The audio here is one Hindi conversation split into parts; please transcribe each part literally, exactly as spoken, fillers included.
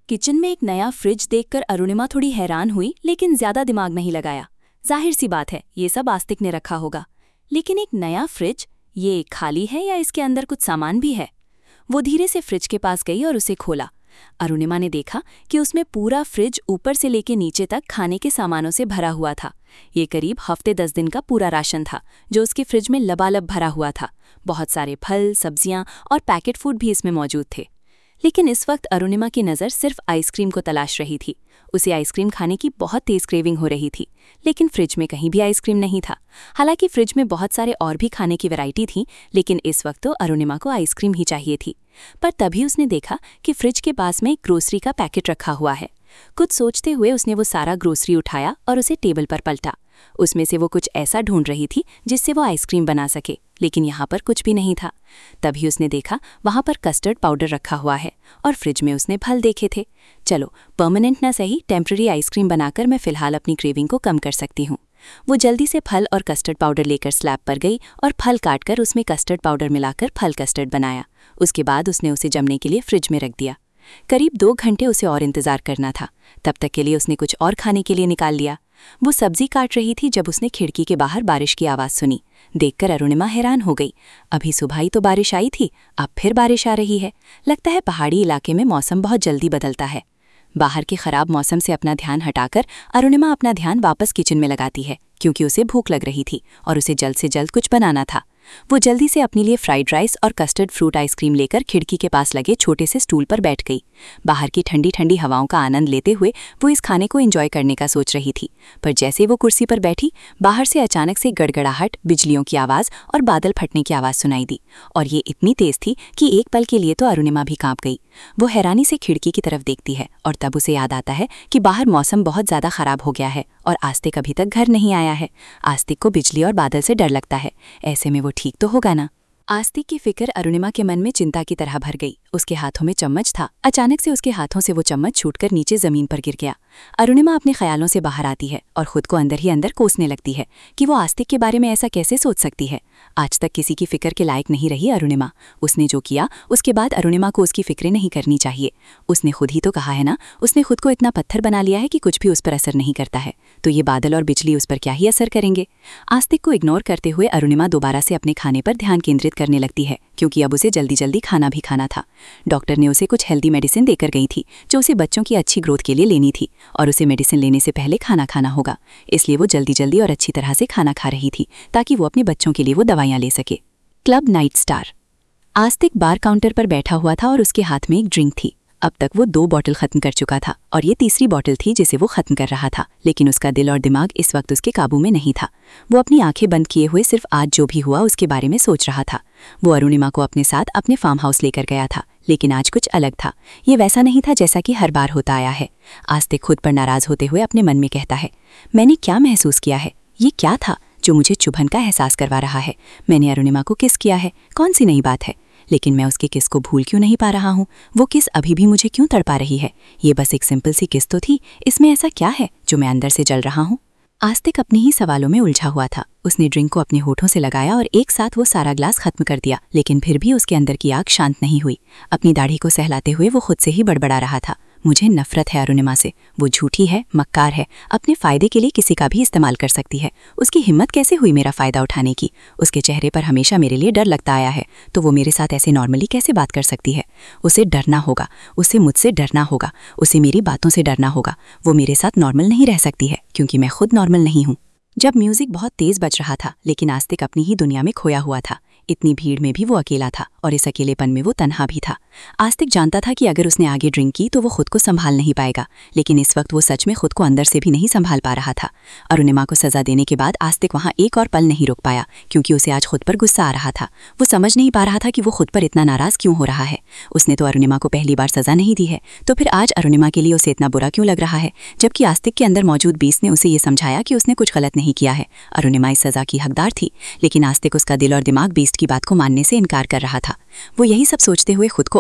किचन में एक नया फ्रिज देखकर अरुणिमा थोड़ी हैरान हुई, लेकिन ज्यादा दिमाग नहीं लगाया। जाहिर सी बात है, ये सब आस्तिक ने रखा होगा। लेकिन एक नया फ्रिज, ये खाली है या इसके अंदर कुछ सामान भी है? वो धीरे से फ्रिज के पास गई और उसे खोला। अरुणिमा ने देखा कि उसमें पूरा फ्रिज ऊपर से लेके नीचे तक खाने के सामानों से भरा हुआ था। ये करीब हफ्ते दस दिन का पूरा राशन था, जो उसके फ्रिज में लबालब भरा हुआ था। बहुत सारे फल, सब्जियां और पैकेट फूड भी इसमें मौजूद थे। लेकिन इस वक्त अरुणिमा की नज़र सिर्फ आइसक्रीम को तलाश रही थी। उसे आइसक्रीम खाने की बहुत तेज क्रेविंग हो रही थी, लेकिन फ्रिज में कहीं भी आइसक्रीम नहीं था। हालांकि फ्रिज में बहुत सारे और भी खाने की वैरायटी थी, लेकिन इस वक्त तो अरुणिमा को आइसक्रीम ही चाहिए थी। पर तभी उसने देखा कि फ्रिज के पास में एक ग्रोसरी का पैकेट रखा हुआ है। कुछ सोचते हुए उसने वो सारा ग्रोसरी उठाया और उसे टेबल पर पलटा। उसमें से वो कुछ ऐसा ढूंढ रही थी जिससे वो आइसक्रीम बना सके, लेकिन यहाँ पर कुछ भी नहीं था। तभी उसने देखा वहाँ पर कस्टर्ड पाउडर रखा हुआ है और फ्रिज में उसने फल देखे थे। चलो, परमानेंट ना सही, टेम्पररी आइसक्रीम बनाकर मैं फिलहाल अपनी क्रेविंग को कम कर सकती हूँ। वो जल्दी से फल और कस्टर्ड पाउडर लेकर स्लैब पर गई और फल काटकर उसमें कस्टर्ड पाउडर मिलाकर फल कस्टर्ड बनाया। उसके बाद उसने उसे जमने के लिए फ्रिज में रख दिया। करीब दो घंटे उसे और इंतजार करना था। तब तक के लिए उसने कुछ और खाने के लिए निकाल लिया। वो सब्जी काट रही थी जब उसने खिड़की के बाहर बारिश की आवाज़ सुनी। देखकर अरुणिमा हैरान हो गई। अभी सुबह ही तो बारिश आई थी, अब फिर बारिश आ रही है। लगता है पहाड़ी इलाके में मौसम बहुत जल्दी बदलता है। बाहर के खराब मौसम से अपना ध्यान हटाकर अरुणिमा अपना ध्यान वापस किचन में लगाती है, क्योंकि उसे भूख लग रही थी और उसे जल्द से जल्द कुछ बनाना था। वो जल्दी से अपने लिए फ्राइड राइस और कस्टर्ड फ्रूट आइसक्रीम लेकर खिड़की के पास लगे छोटे से स्टूल पर बैठ गई। बाहर की ठंडी ठंडी हवाओं का आनंद लेते हुए वो इस खाने को एंजॉय करने का सोच रही थी। पर जैसे वो कुर्सी पर बैठी, बाहर से अचानक से गड़गड़ाहट, बिजलियों की आवाज़ और बादल फटने की आवाज़ सुनाई दी। और ये इतनी तेज थी कि एक पल के लिए तो अरुणिमा भी कांप गई। वो हैरानी से खिड़की की तरफ देखती है और तब उसे याद आता है कि बाहर मौसम बहुत ज़्यादा खराब हो गया है और आस्तिक अभी तक घर नहीं आया है। आस्तिक को बिजली और बादल से डर लगता है, ऐसे में वो ठीक तो होगा ना। आस्तिक की फिक्र अरुणिमा के मन में चिंता की तरह भर गई। उसके हाथों में चम्मच था। अचानक से उसके हाथों से वो चम्मच छूटकर नीचे जमीन पर गिर गया। अरुणिमा अपने ख्यालों से बाहर आती है और खुद को अंदर ही अंदर कोसने लगती है कि वो आस्तिक के बारे में ऐसा कैसे सोच सकती है। आज तक किसी की फिक्र के लायक नहीं रही अरुणिमा। उसने जो किया उसके बाद अरुणिमा को उसकी फिक्रें नहीं करनी चाहिए। उसने खुद ही तो कहा है ना, उसने खुद को इतना पत्थर बना लिया है कि कुछ भी उस पर असर नहीं करता है, तो ये बादल और बिजली उस पर क्या ही असर करेंगे। आस्तिक को इग्नोर करते हुए अरुणिमा दोबारा से अपने खाने पर ध्यान केंद्रित करने लगती है, क्योंकि अब उसे जल्दी जल्दी खाना भी खाना था। डॉक्टर ने उसे कुछ हेल्दी मेडिसिन देकर गई थी, जो उसे बच्चों की अच्छी ग्रोथ के लिए लेनी थी, और उसे मेडिसिन लेने से पहले खाना खाना होगा। इसलिए वो जल्दी जल्दी और अच्छी तरह से खाना खा रही थी, ताकि वो अपने बच्चों के लिए वो दवाइयाँ ले सके। Club night star. Aastik bar counter पर बैठा हुआ था और उसके हाथ में एक ड्रिंक थी। अब तक वो दो बॉटल खत्म कर चुका था और ये तीसरी बॉटल थी जिसे वो खत्म कर रहा था, लेकिन उसका दिल और दिमाग इस वक्त उसके काबू में नहीं था। वो अपनी आंखें बंद किए हुए सिर्फ आज जो भी हुआ उसके बारे में सोच रहा था। वो अरुणिमा को अपने साथ अपने फार्म हाउस लेकर गया था, लेकिन आज कुछ अलग था। ये वैसा नहीं था जैसा कि हर बार होता आया है। आस्तिक खुद पर नाराज होते हुए अपने मन में कहता है, मैंने क्या महसूस किया है? ये क्या था जो मुझे चुभन का एहसास करवा रहा है? मैंने अरुणिमा को किस किया है? कौन सी नई बात है? लेकिन मैं उसके किस को भूल क्यों नहीं पा रहा हूँ? वो किस अभी भी मुझे क्यों तड़पा रही है? ये बस एक सिंपल सी किस तो थी, इसमें ऐसा क्या है जो मैं अंदर से जल रहा हूँ? आस्तिक अपने ही सवालों में उलझा हुआ था। उसने ड्रिंक को अपने होठों से लगाया और एक साथ वो सारा ग्लास खत्म कर दिया, लेकिन फिर भी उसके अंदर की आग शांत नहीं हुई। अपनी दाढ़ी को सहलाते हुए वो खुद से ही बड़बड़ा रहा था, मुझे नफरत है अरुणिमा से। वो झूठी है, मक्कार है, अपने फायदे के लिए किसी का भी इस्तेमाल कर सकती है। उसकी हिम्मत कैसे हुई मेरा फायदा उठाने की? उसके चेहरे पर हमेशा मेरे लिए डर लगता आया है, तो वो मेरे साथ ऐसे नॉर्मली कैसे बात कर सकती है? उसे डरना होगा, उसे मुझसे डरना होगा, उसे मेरी बातों से डरना होगा। वो मेरे साथ नॉर्मल नहीं रह सकती है, क्योंकि मैं खुद नॉर्मल नहीं हूँ। जब म्यूजिक बहुत तेज बज रहा था, लेकिन आस्तिक अपनी ही दुनिया में खोया हुआ था। इतनी भीड़ में भी वो अकेला था और इस अकेलेपन में वो तन्हा भी था। आस्तिक जानता था कि अगर उसने आगे ड्रिंक की तो वो खुद को संभाल नहीं पाएगा, लेकिन इस वक्त वो सच में खुद को अंदर से भी नहीं संभाल पा रहा था। अरुणिमा को सजा देने के बाद आस्तिक वहाँ एक और पल नहीं रुक पाया, क्योंकि उसे आज खुद पर गुस्सा आ रहा था। वो समझ नहीं पा रहा था कि वो खुद पर इतना नाराज क्यों हो रहा है। उसने तो अरुणिमा को पहली बार सजा नहीं दी है, तो फिर आज अरुणिमा के लिए उसे इतना बुरा क्यों लग रहा है, जबकि आस्तिक के अंदर मौजूद बीस ने उसे ये समझाया कि उसने कुछ गलत नहीं किया है। अरुणिमा इस सजा की हकदार थी, लेकिन आस्तिक उसका दिल और दिमाग बीस्ट की बात को मानने से इनकार कर रहा था। वो यही सब सोचते हुए खुद को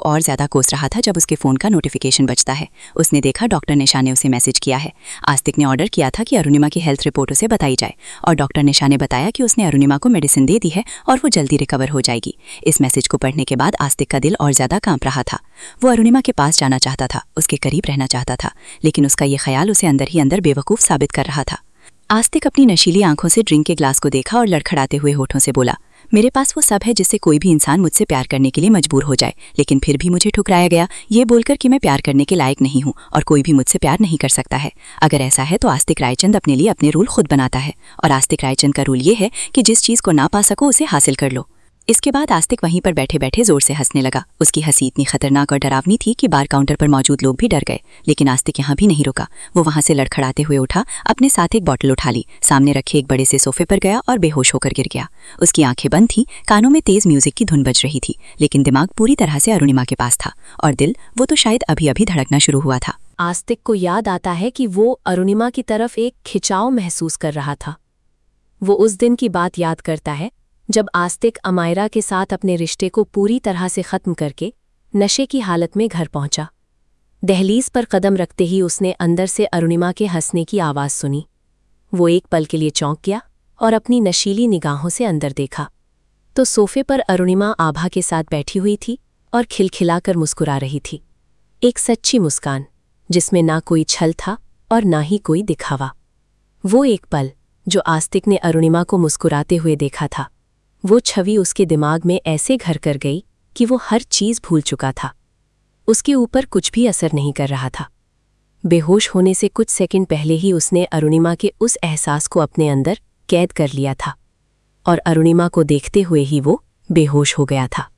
और ज्यादा कोस रहा था जब उसके फ़ोन का नोटिफिकेशन बजता है। उसने देखा डॉक्टर निशा ने उसे मैसेज किया है। आस्तिक ने ऑर्डर किया था कि अरुणिमा की हेल्थ रिपोर्ट उसे बताई जाए और डॉक्टर निशा ने बताया कि उसने अरुणिमा को मेडिसिन दे दी है और वो जल्दी रिकवर हो जाएगी। इस मैसेज को पढ़ने के बाद आस्तिक का दिल और ज्यादा कांप रहा था। वो अरुणिमा के पास जाना चाहता था, उसके करीब रहना चाहता था, लेकिन उसका ये ख्याल उसे अंदर ही अंदर बेवकूफ़ साबित कर रहा था। आस्तिक अपनी नशीली आंखों से ड्रिंक के ग्लास को देखा और लड़खड़ाते हुए होठों से बोला, मेरे पास वो सब है जिससे कोई भी इंसान मुझसे प्यार करने के लिए मजबूर हो जाए, लेकिन फिर भी मुझे ठुकराया गया ये बोलकर कि मैं प्यार करने के लायक नहीं हूँ और कोई भी मुझसे प्यार नहीं कर सकता है। अगर ऐसा है तो आस्तिक रायचंद अपने लिए अपने रूल खुद बनाता है और आस्तिक रायचंद का रूल ये है कि जिस चीज़ को ना पा सको उसे हासिल कर लो। इसके बाद आस्तिक वहीं पर बैठे बैठे जोर से हंसने लगा। उसकी हंसी इतनी खतरनाक और डरावनी थी कि बार काउंटर पर मौजूद लोग भी डर गए, लेकिन आस्तिक यहाँ भी नहीं रुका। वो वहाँ से लड़खड़ाते हुए उठा, अपने साथ एक बॉटल उठा ली, सामने रखे एक बड़े से सोफे पर गया और बेहोश होकर गिर गया। उसकी आंखें बंद थीं, कानों में तेज म्यूजिक की धुन बज रही थी, लेकिन दिमाग पूरी तरह से अरुणिमा के पास था और दिल वो तो शायद अभी अभी धड़कना शुरू हुआ था। आस्तिक को याद आता है कि वो अरुणिमा की तरफ एक खिंचाव महसूस कर रहा था। वो उस दिन की बात याद करता है जब आस्तिक अमायरा के साथ अपने रिश्ते को पूरी तरह से ख़त्म करके नशे की हालत में घर पहुंचा। दहलीज पर कदम रखते ही उसने अंदर से अरुणिमा के हंसने की आवाज़ सुनी। वो एक पल के लिए चौंक गया और अपनी नशीली निगाहों से अंदर देखा तो सोफे पर अरुणिमा आभा के साथ बैठी हुई थी और खिलखिलाकर मुस्कुरा रही थी। एक सच्ची मुस्कान जिसमें ना कोई छल था और ना ही कोई दिखावा। वो एक पल जो आस्तिक ने अरुणिमा को मुस्कुराते हुए देखा था, वो छवि उसके दिमाग में ऐसे घर कर गई कि वो हर चीज़ भूल चुका था। उसके ऊपर कुछ भी असर नहीं कर रहा था। बेहोश होने से कुछ सेकंड पहले ही उसने अरुणिमा के उस एहसास को अपने अंदर कैद कर लिया था और अरुणिमा को देखते हुए ही वो बेहोश हो गया था।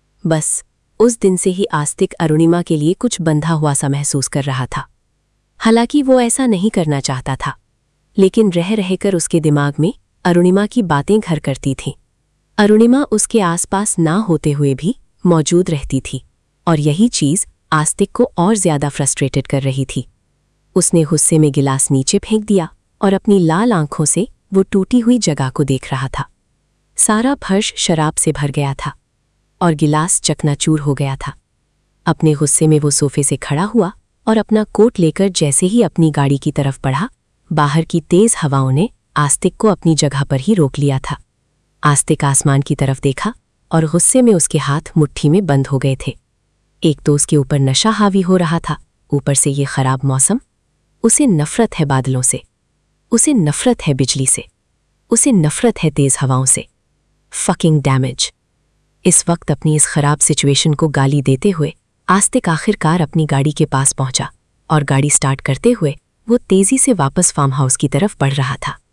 बस उस दिन से ही आस्तिक अरुणिमा के लिए कुछ बंधा हुआ सा महसूस कर रहा था। हालांकि वो ऐसा नहीं करना चाहता था, लेकिन रह रहकर उसके दिमाग में अरुणिमा की बातें घर करती थीं। अरुणिमा उसके आसपास ना होते हुए भी मौजूद रहती थी और यही चीज़ आस्तिक को और ज़्यादा फ्रस्ट्रेटेड कर रही थी। उसने गुस्से में गिलास नीचे फेंक दिया और अपनी लाल आंखों से वो टूटी हुई जगह को देख रहा था। सारा फर्श शराब से भर गया था और गिलास चकनाचूर हो गया था। अपने गुस्से में वो सोफे से खड़ा हुआ और अपना कोट लेकर जैसे ही अपनी गाड़ी की तरफ बढ़ा, बाहर की तेज़ हवाओं ने आस्तिक को अपनी जगह पर ही रोक लिया था। आस्तिक आसमान की तरफ देखा और गुस्से में उसके हाथ मुट्ठी में बंद हो गए थे। एक तो उसके ऊपर नशा हावी हो रहा था, ऊपर से ये खराब मौसम। उसे नफरत है बादलों से, उसे नफरत है बिजली से, उसे नफरत है तेज हवाओं से। Fucking damage. इस वक्त अपनी इस खराब सिचुएशन को गाली देते हुए आस्तिक आखिरकार अपनी गाड़ी के पास पहुंचा और गाड़ी स्टार्ट करते हुए वो तेजी से वापस फार्म हाउस की तरफ बढ़ रहा था।